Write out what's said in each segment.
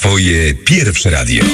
Twoje pierwsze radio.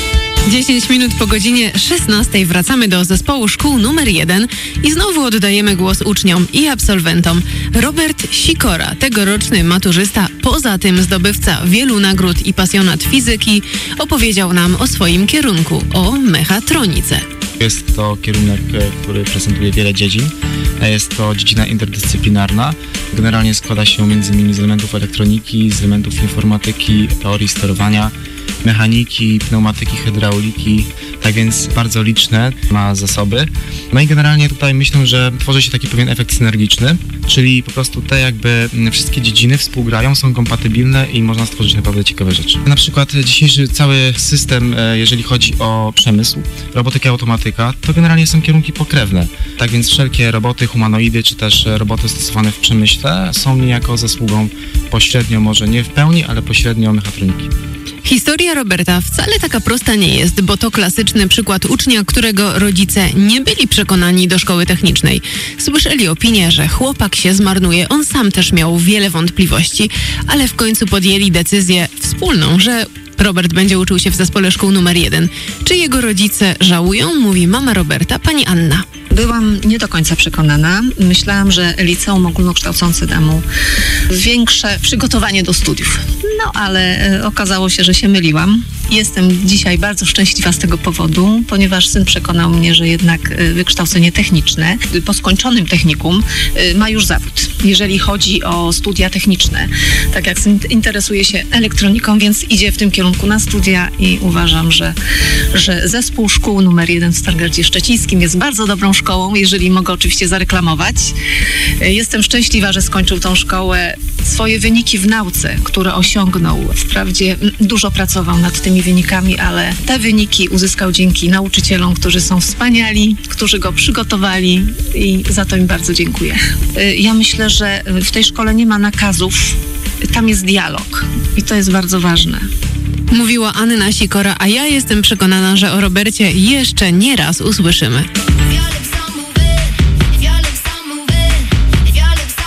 10 minut po godzinie 16 wracamy do zespołu szkół numer 1 i znowu oddajemy głos uczniom i absolwentom. Robert Sikora, tegoroczny maturzysta, poza tym zdobywca wielu nagród i pasjonat fizyki, opowiedział nam o swoim kierunku, o mechatronice. Jest to kierunek, który prezentuje wiele dziedzin. Jest to dziedzina interdyscyplinarna. Generalnie składa się m.in. z elementów elektroniki, z elementów informatyki, teorii sterowania, mechaniki, pneumatyki, hydrauliki, tak więc bardzo liczne ma zasoby. No i generalnie tutaj myślę, że tworzy się taki pewien efekt synergiczny, czyli po prostu te jakby wszystkie dziedziny współgrają, są kompatybilne i można stworzyć naprawdę ciekawe rzeczy. Na przykład dzisiejszy cały system, jeżeli chodzi o przemysł, robotyka i automatyka, to generalnie są kierunki pokrewne. Tak więc wszelkie roboty, humanoidy czy też roboty stosowane w przemyśle są niejako zasługą pośrednio, może nie w pełni, ale pośrednio mechatroniki. Historia Roberta wcale taka prosta nie jest, bo to klasyczny przykład ucznia, którego rodzice nie byli przekonani do szkoły technicznej. Słyszeli opinię, że chłopak się zmarnuje, on sam też miał wiele wątpliwości, ale w końcu podjęli decyzję wspólną, że Robert będzie uczył się w zespole szkół numer 1. Czy jego rodzice żałują? Mówi mama Roberta, pani Anna. Byłam nie do końca przekonana. Myślałam, że liceum ogólnokształcące da mu większe przygotowanie do studiów. No ale okazało się, że się myliłam. Jestem dzisiaj bardzo szczęśliwa z tego powodu, ponieważ syn przekonał mnie, że jednak wykształcenie techniczne po skończonym technikum ma już zawód, jeżeli chodzi o studia techniczne. Tak jak syn interesuje się elektroniką, więc idzie w tym kierunku na studia i uważam, że zespół szkół numer 1 w Stargardzie Szczecińskim jest bardzo dobrą szkołą, jeżeli mogę oczywiście zareklamować. Jestem szczęśliwa, że skończył tą szkołę. Swoje wyniki w nauce, które osiągnął, wprawdzie dużo pracował nad tymi wynikami, ale te wyniki uzyskał dzięki nauczycielom, którzy są wspaniali, którzy go przygotowali i za to im bardzo dziękuję. Ja myślę, że w tej szkole nie ma nakazów, tam jest dialog i to jest bardzo ważne. Mówiła Anna Sikora, a ja jestem przekonana, że o Robercie jeszcze nie raz usłyszymy.